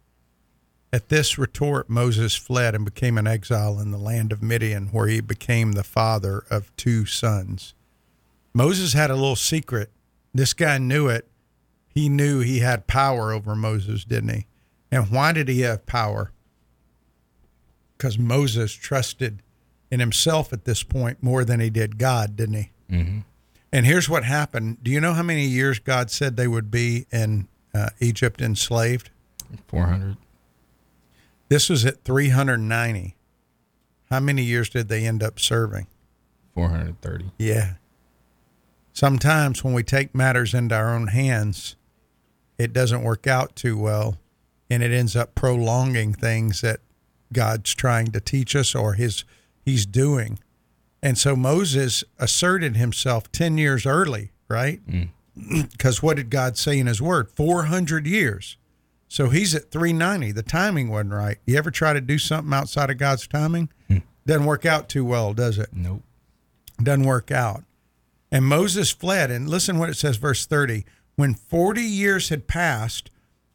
At this retort, Moses fled and became an exile in the land of Midian, where he became the father of 2 sons. Moses had a little secret. This guy knew it. He knew he had power over Moses, didn't he? And why did he have power? Because Moses trusted in himself at this point more than he did God, didn't he? Mm-hmm. And here's what happened. Do you know how many years God said they would be in Egypt enslaved? 400. This was at 390. How many years did they end up serving? 430. Yeah. Sometimes when we take matters into our own hands, it doesn't work out too well, and it ends up prolonging things that God's trying to teach us or he's doing. And so Moses asserted himself 10 years early, right? Because what did God say in his word? 400 years. So he's at 390. The timing wasn't right. You ever try to do something outside of God's timing? Doesn't work out too well, does it? Nope. Doesn't work out. And Moses fled. And listen what it says, verse 30. When 40 years had passed,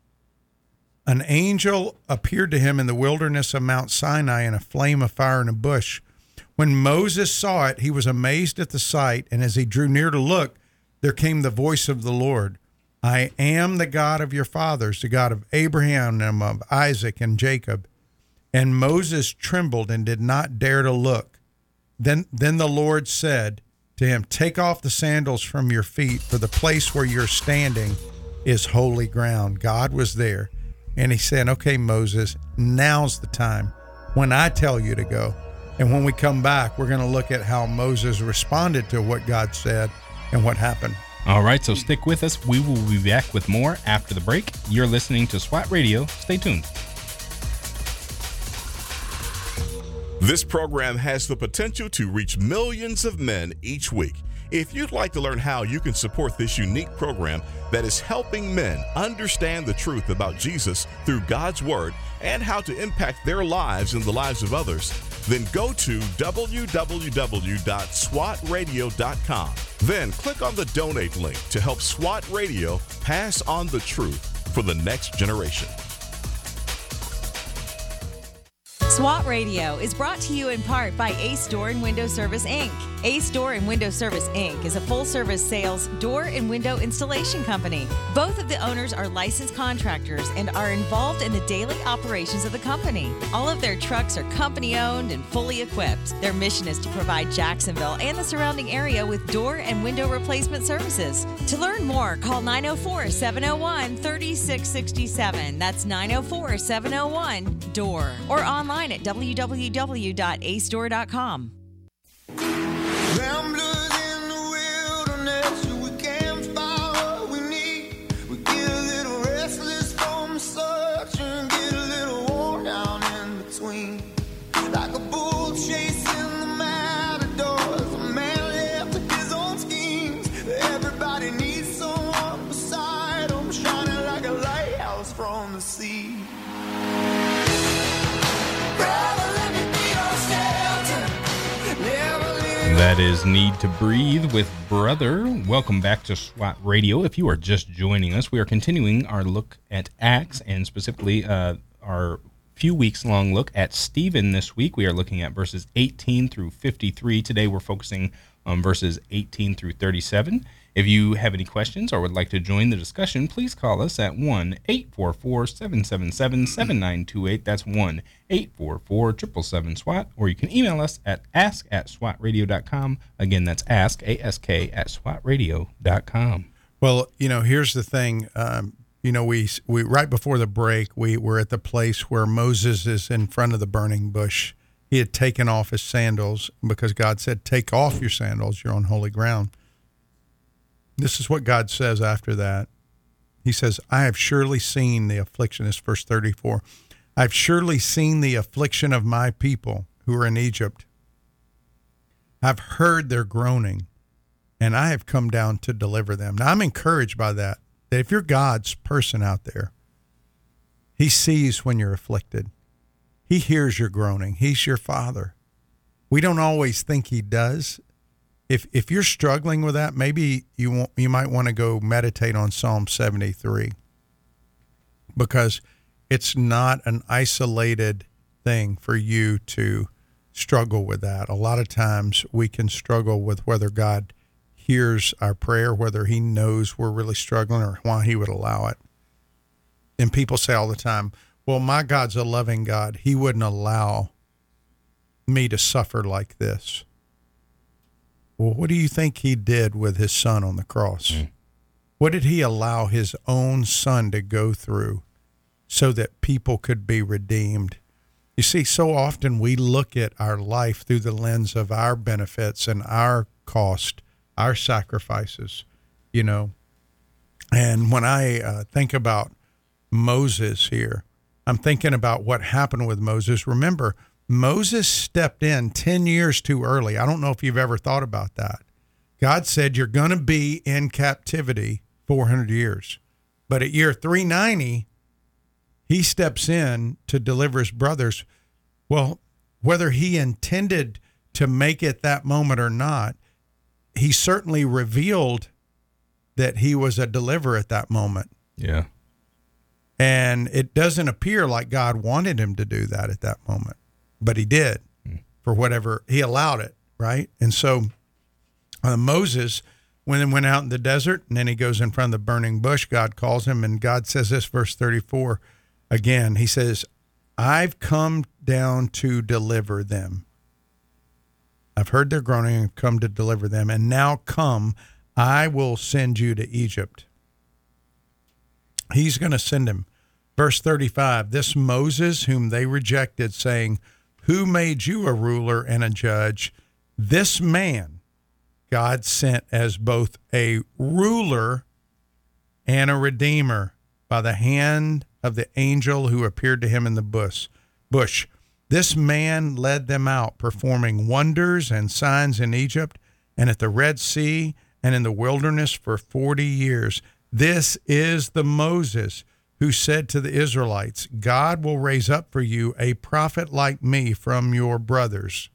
an angel appeared to him in the wilderness of Mount Sinai in a flame of fire in a bush. When Moses saw it, he was amazed at the sight. And as he drew near to look, there came the voice of the Lord. I am the God of your fathers, the God of Abraham and of Isaac and Jacob. And Moses trembled and did not dare to look. Then the Lord said to him, take off the sandals from your feet, for the place where you're standing is holy ground. God was there. And he's saying, okay, Moses, now's the time when I tell you to go. And when we come back, we're going to look at how Moses responded to what God said and what happened. All right, so stick with us. We will be back with more after the break. You're listening to SWAT Radio. Stay tuned. This program has the potential to reach millions of men each week. If you'd like to learn how you can support this unique program that is helping men understand the truth about Jesus through God's Word and how to impact their lives and the lives of others, then go to www.swatradio.com. Then click on the donate link to help SWAT Radio pass on the truth for the next generation. SWAT Radio is brought to you in part by Ace Door and Window Service, Inc. Ace Door and Window Service, Inc. is a full-service sales door and window installation company. Both of the owners are licensed contractors and are involved in the daily operations of the company. All of their trucks are company-owned and fully equipped. Their mission is to provide Jacksonville and the surrounding area with door and window replacement services. To learn more, call 904-701-3667. That's 904-701-DOOR. Or online at www.acedoor.com. Ramblers in the wilderness, we can't find what we need. We get a little restless from the search and get a little worn down in between. Like a bull chasing the matadors, a man left with his own schemes. Everybody needs someone beside him, shining like a lighthouse from the sea. That is Need to Breathe with Brother. Welcome back to SWAT Radio. If you are just joining us, we are continuing our look at Acts, and specifically our few weeks long look at Stephen this week. We are looking at verses 18 through 53. Today we're focusing on verses 18 through 37. If you have any questions or would like to join the discussion, please call us at 1-844-777-7928. That's 1-844-777-SWAT. Or you can email us at ask@swatradio.com. Again, that's ask, A-S-K, @swatradio.com. Well, here's the thing. We right before the break, we were at the place where Moses is in front of the burning bush. He had taken off his sandals because God said, take off your sandals. You're on holy ground. This is what God says after that. He says, I have surely seen the affliction. This is verse 34. I've surely seen the affliction of my people who are in Egypt. I've heard their groaning, and I have come down to deliver them. Now, I'm encouraged by that if you're God's person out there, he sees when you're afflicted. He hears your groaning. He's your Father. We don't always think he does. If you're struggling with that, maybe you might want to go meditate on Psalm 73, because it's not an isolated thing for you to struggle with that. A lot of times we can struggle with whether God hears our prayer, whether he knows we're really struggling, or why he would allow it. And people say all the time, well, my God's a loving God. He wouldn't allow me to suffer like this. Well, what do you think he did with his son on the cross? What did he allow his own son to go through so that people could be redeemed? You see, so often we look at our life through the lens of our benefits and our cost, our sacrifices, And when I think about Moses here, I'm thinking about what happened with Moses. Remember, Moses stepped in 10 years too early. I don't know if you've ever thought about that. God said you're going to be in captivity 400 years. But at year 390, he steps in to deliver his brothers. Well, whether he intended to make it that moment or not, he certainly revealed that he was a deliverer at that moment. Yeah. And it doesn't appear like God wanted him to do that at that moment. But he did, for whatever, he allowed it, right? And so Moses went out in the desert, and then he goes in front of the burning bush. God calls him, and God says this, verse 34, again, he says, I've come down to deliver them. I've heard their groaning and come to deliver them. And now come, I will send you to Egypt. He's going to send him. Verse 35, this Moses whom they rejected, saying, who made you a ruler and a judge? This man God sent as both a ruler and a redeemer by the hand of the angel who appeared to him in the bush. This man led them out, performing wonders and signs in Egypt and at the Red Sea and in the wilderness for 40 years. This is the Moses who said to the Israelites, God will raise up for you a prophet like me from your brothers.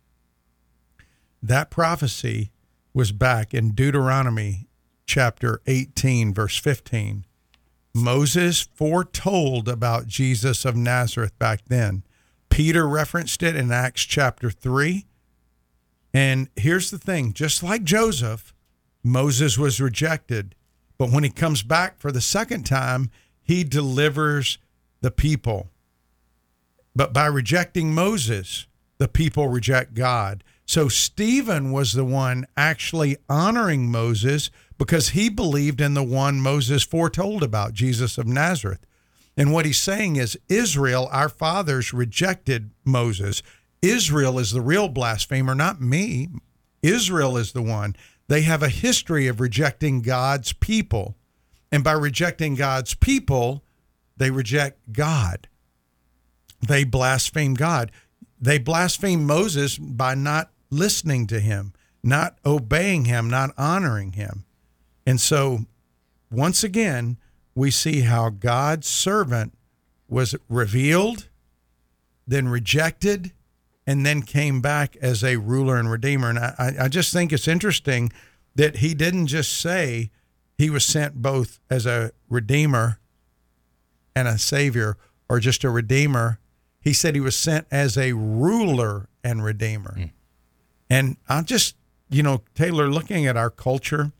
That prophecy was back in Deuteronomy chapter 18, verse 15. Moses foretold about Jesus of Nazareth back then. Peter referenced it in Acts chapter 3. And here's the thing, just like Joseph, Moses was rejected. But when he comes back for the second time, he delivers the people. But by rejecting Moses, the people reject God. So Stephen was the one actually honoring Moses because he believed in the one Moses foretold about, Jesus of Nazareth. And what he's saying is Israel, our fathers, rejected Moses. Israel is the real blasphemer, not me. Israel is the one. They have a history of rejecting God's people. And by rejecting God's people, they reject God. They blaspheme God. They blaspheme Moses by not listening to him, not obeying him, not honoring him. And so, once again, we see how God's servant was revealed, then rejected, and then came back as a ruler and redeemer. And I just think it's interesting that he didn't just say he was sent both as a redeemer and a savior, or just a redeemer. He said he was sent as a ruler and redeemer. And I just, Taylor, looking at our culture,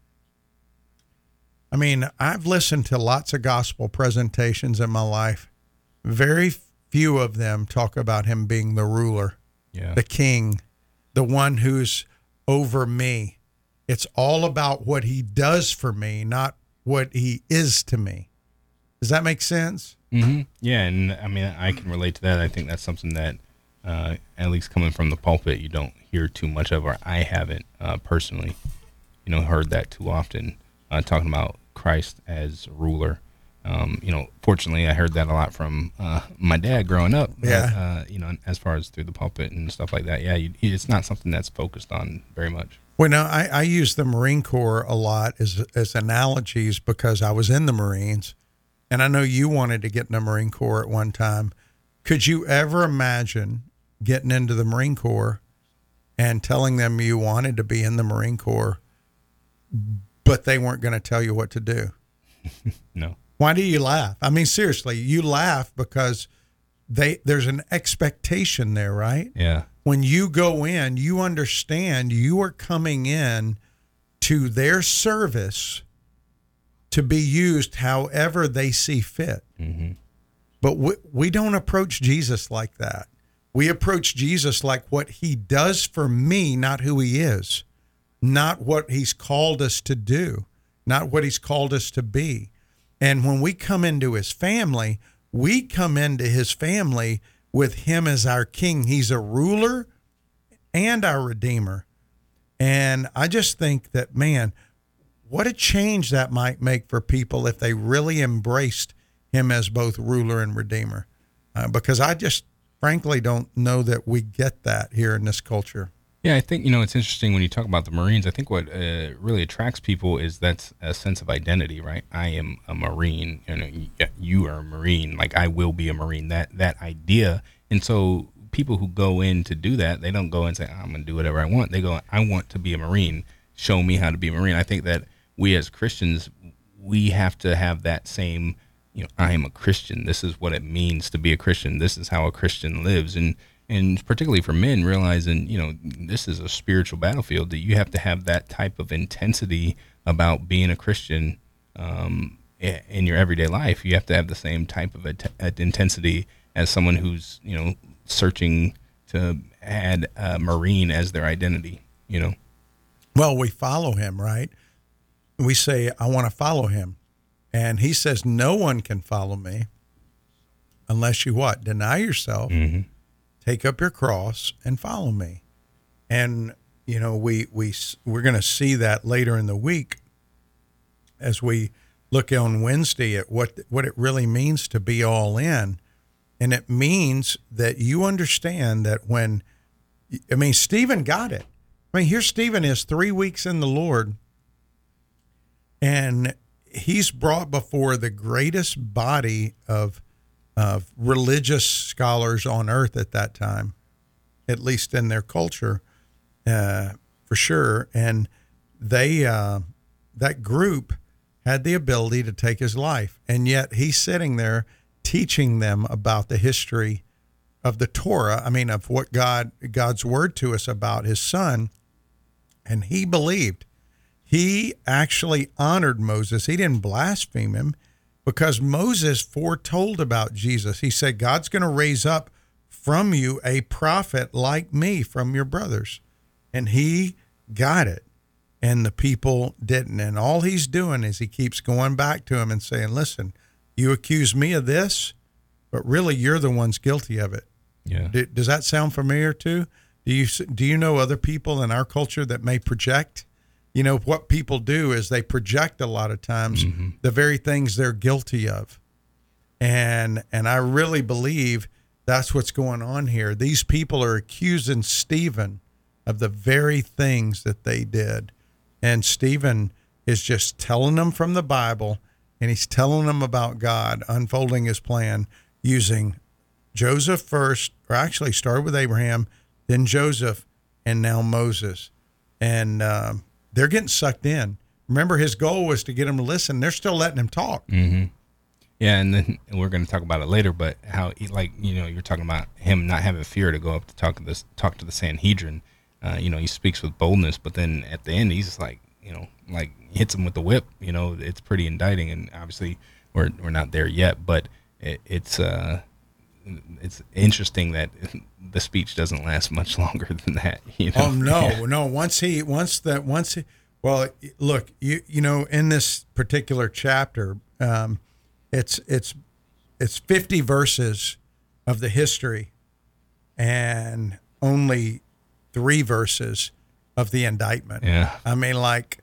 I mean, I've listened to lots of gospel presentations in my life. Very few of them talk about him being the ruler, the king, the one who's over me. It's all about what he does for me, not what he is to me. Does that make sense? Mm-hmm. Yeah, and I mean, I can relate to that. I think that's something that, at least coming from the pulpit, you don't hear too much of, or I haven't personally, heard that too often, talking about Christ as ruler. Fortunately, I heard that a lot from my dad growing up. Yeah. As far as through the pulpit and stuff like that. Yeah, it's not something that's focused on very much. Well, no, I use the Marine Corps a lot as analogies because I was in the Marines, and I know you wanted to get in the Marine Corps at one time. Could you ever imagine getting into the Marine Corps and telling them you wanted to be in the Marine Corps, but they weren't going to tell you what to do? No. Why do you laugh? I mean, seriously, you laugh because there's an expectation there, right? Yeah. When you go in, you understand you are coming in to their service to be used however they see fit. Mm-hmm. But we don't approach Jesus like that. We approach Jesus like what he does for me, not who he is, not what he's called us to do, not what he's called us to be. And when we come into his family, we come into his family with him as our king. He's a ruler and our redeemer. And I just think that, man, what a change that might make for people if they really embraced him as both ruler and redeemer. Because I just frankly don't know that we get that here in this culture. Yeah, I think, it's interesting when you talk about the Marines. I think what really attracts people is that's a sense of identity, right? I am a Marine, you are a Marine, like I will be a Marine, that idea. And so people who go in to do that, they don't go and say, I'm going to do whatever I want. They go, I want to be a Marine. Show me how to be a Marine. I think that we as Christians, we have to have that same, I am a Christian. This is what it means to be a Christian. This is how a Christian lives. And particularly for men, realizing, this is a spiritual battlefield, that you have to have that type of intensity about being a Christian in your everyday life. You have to have the same type of intensity as someone who's, searching to add a Marine as their identity, Well, we follow him, right? We say, I want to follow him. And he says, no one can follow me unless you what? Deny yourself, take up your cross, and follow me. And, you know, we're going to see that later in the week as we look on Wednesday at what it really means to be all in. And it means that you understand that Stephen got it. I mean, here Stephen is 3 weeks in the Lord, and he's brought before the greatest body of religious scholars on earth at that time, at least in their culture, for sure. And that group had the ability to take his life, and yet he's sitting there teaching them about the history of the Torah. I mean, of what God's word to us about his son. And he believed. He actually honored Moses. He didn't blaspheme him because Moses foretold about Jesus. He said, God's going to raise up from you a prophet like me from your brothers. And he got it. And the people didn't. And all he's doing is he keeps going back to him and saying, listen, you accuse me of this, but really you're the ones guilty of it. Yeah. Does that sound familiar too? Do you know other people in our culture that may project? You know, what people do is they project a lot of times the very things they're guilty of. And I really believe that's what's going on here. These people are accusing Stephen of the very things that they did. And Stephen is just telling them from the Bible, and he's telling them about God, unfolding his plan using Joseph first, or actually started with Abraham, then Joseph, and now Moses. And they're getting sucked in. Remember, his goal was to get them to listen. They're still letting him talk. Mm-hmm. Yeah, and then we're going to talk about it later, but how, you're talking about him not having fear to go up to talk to the Sanhedrin. He speaks with boldness, but then at the end, he's like hits him with the whip. It's pretty indicting, and obviously we're not there yet, but it's interesting that the speech doesn't last much longer than that. Oh no! Well, look, in this particular chapter, it's 50 verses of the history, and only 3 verses of the indictment. Yeah, I mean,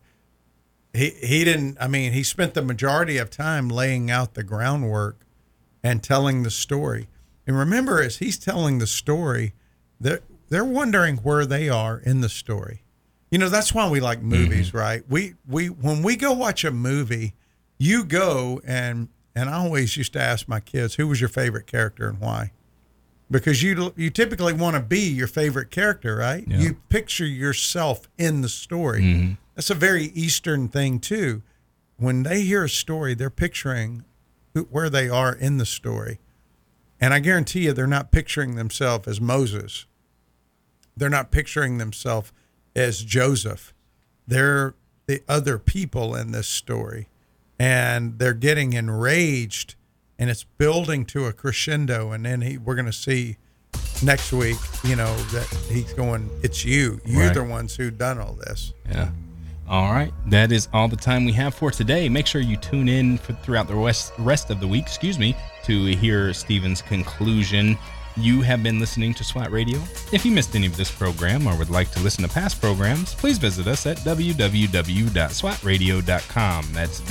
he spent the majority of time laying out the groundwork and telling the story. And remember, as he's telling the story, they're wondering where they are in the story. That's why we like movies, right? We when we go watch a movie, you go and I always used to ask my kids, who was your favorite character and why? Because you typically want to be your favorite character, right? Yeah. You picture yourself in the story. Mm-hmm. That's a very Eastern thing too. When they hear a story, they're picturing where they are in the story. And I guarantee you, they're not picturing themselves as Moses. They're not picturing themselves as Joseph. They're the other people in this story. And they're getting enraged, and it's building to a crescendo. And then we're going to see next week, that he's going, it's you. You're right. The ones who done all this. Yeah. All right. That is all the time we have for today. Make sure you tune in throughout the rest of the week, to hear Stephen's conclusion. You have been listening to SWAT Radio. If you missed any of this program or would like to listen to past programs, please visit us at www.swatradio.com. That's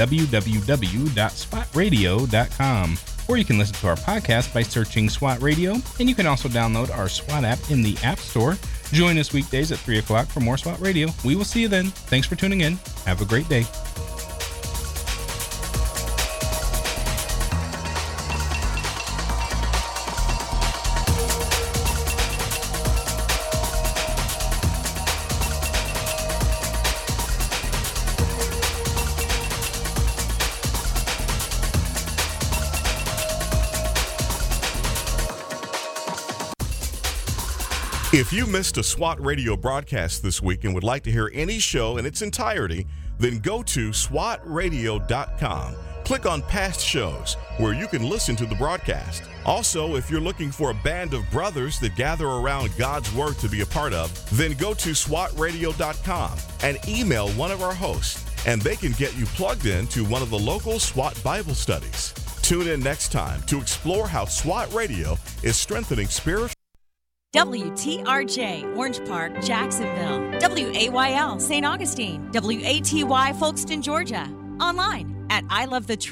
www.swatradio.com. Or you can listen to our podcast by searching SWAT Radio, and you can also download our SWAT app in the App Store. Join us weekdays at 3 o'clock for more SWAT Radio. We will see you then. Thanks for tuning in. Have a great day. If you missed a SWAT Radio broadcast this week and would like to hear any show in its entirety, then go to swatradio.com. Click on past shows where you can listen to the broadcast. Also, if you're looking for a band of brothers that gather around God's Word to be a part of, then go to swatradio.com and email one of our hosts, and they can get you plugged in to one of the local SWAT Bible studies. Tune in next time to explore how SWAT Radio is strengthening spiritual. WTRJ, Orange Park, Jacksonville. WAYL, St. Augustine. WATY, Folkston, Georgia. Online at ilovethetruth.com.